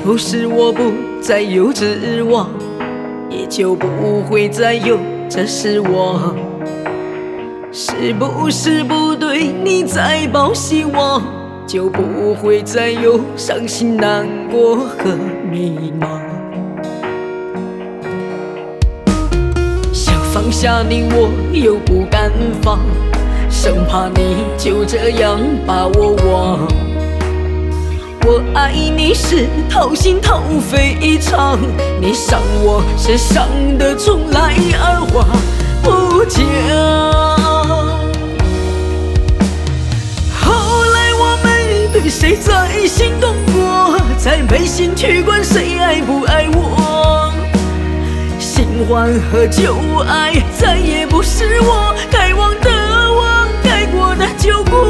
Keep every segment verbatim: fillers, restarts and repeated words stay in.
不是我不再有指望，也就不会再有这是我？是不是不对你再抱希望，就不会再有伤心难过和迷茫？想放下你我又不敢放，生怕你就这样把我忘。我爱你是掏心掏肺一场，你伤我是伤得从来二话不讲。后来我没对谁再心动过，再没心去管谁爱不爱我。新欢和旧爱再也不是我，该忘的忘，该过的就过。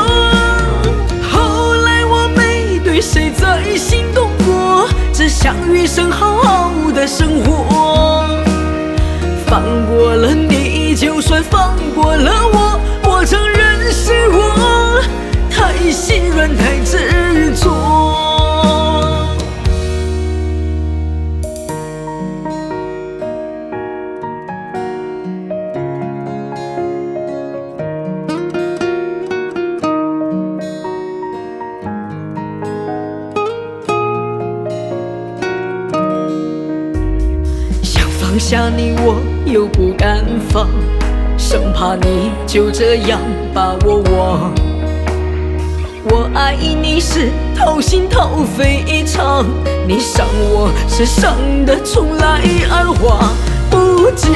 对谁再心动过，只想余生好好的生活。放过了你，就算放过了我，我承认是我太心软太执着。放下你我又不敢放，生怕你就这样把我忘。我爱你是掏心掏肺一场，你伤我是伤得从来二话不讲。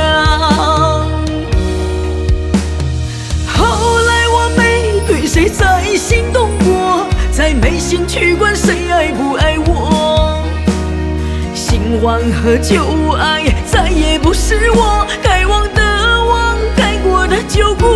后来我没对谁再心动过，再没心去管谁爱不爱我。新欢和旧爱再也不是我，该忘的忘，该过的就过。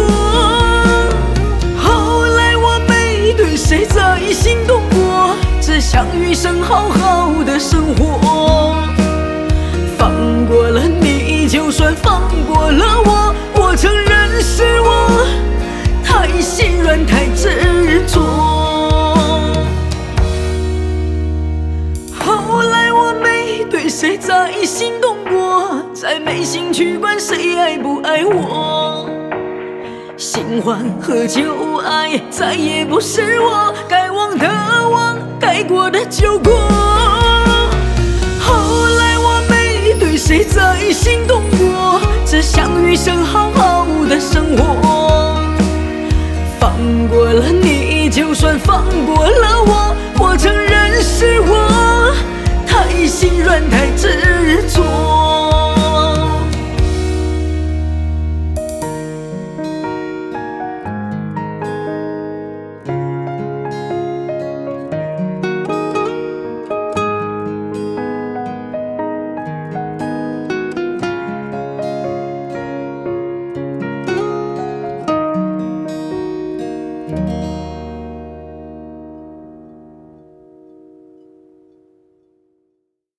后来我没对谁再心动过，只想余生好好的生活。放过了你，就算放过了我，我承认是我太心软太执着。后来我没对谁再心动过，再没心去管谁爱不爱我。新欢和旧爱再也不是我，该忘的忘，该过的就过。后来我没对谁再心动过，只想余生好